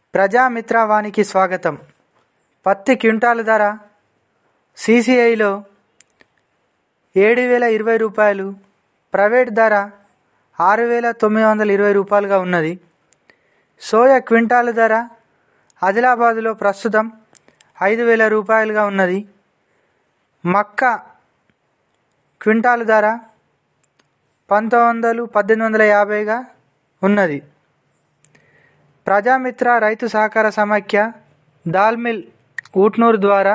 ప్రజామిత్రవానికి స్వాగతం. పత్తి క్వింటాలు ధర CCIలో 7,020 రూపాయలు, ప్రైవేట్ ధర 6,920 రూపాయలుగా ఉన్నది. సోయా క్వింటాలు ధర ఆదిలాబాదులో ప్రస్తుతం 5,000 రూపాయలుగా ఉన్నది. మక్క క్వింటాలు ధర 1,850గా ఉన్నది. ప్రజామిత్ర రైతు సహకార సమాఖ్య దాల్ మిల్ ఊట్నూరు ద్వారా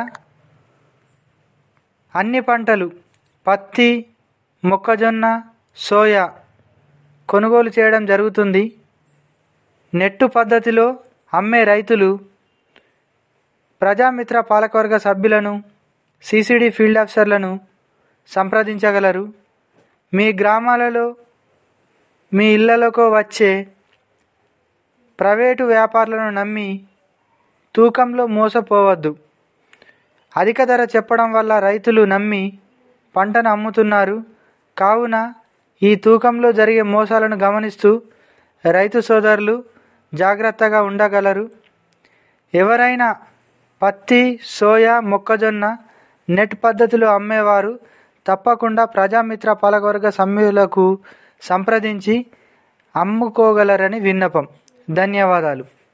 అన్ని పంటలు పత్తి, మొక్కజొన్న, సోయా కొనుగోలు చేయడం జరుగుతుంది. నెట్టు పద్ధతిలో అమ్మే రైతులు ప్రజామిత్ర పాలకవర్గ సభ్యులను, CCD ఫీల్డ్ ఆఫీసర్లను సంప్రదించగలరు. మీ గ్రామాలలో, మీ ఇళ్లలోకి వచ్చే ప్రైవేటు వ్యాపారులను నమ్మి తూకంలో మోసపోవద్దు. అధిక ధర చెప్పడం వల్ల రైతులు నమ్మి పంటను అమ్ముతున్నారు. కావున ఈ తూకంలో జరిగే మోసాలను గమనిస్తూ రైతు సోదరులు జాగ్రత్తగా ఉండగలరు. ఎవరైనా పత్తి, సోయా, మొక్కజొన్న నెట్ పద్ధతిలో అమ్మేవారు తప్పకుండా ప్రజామిత్ర పాలకవర్గ సభ్యులకు సంప్రదించి అమ్ముకోగలరని విన్నపం. ధన్యవాదాలు.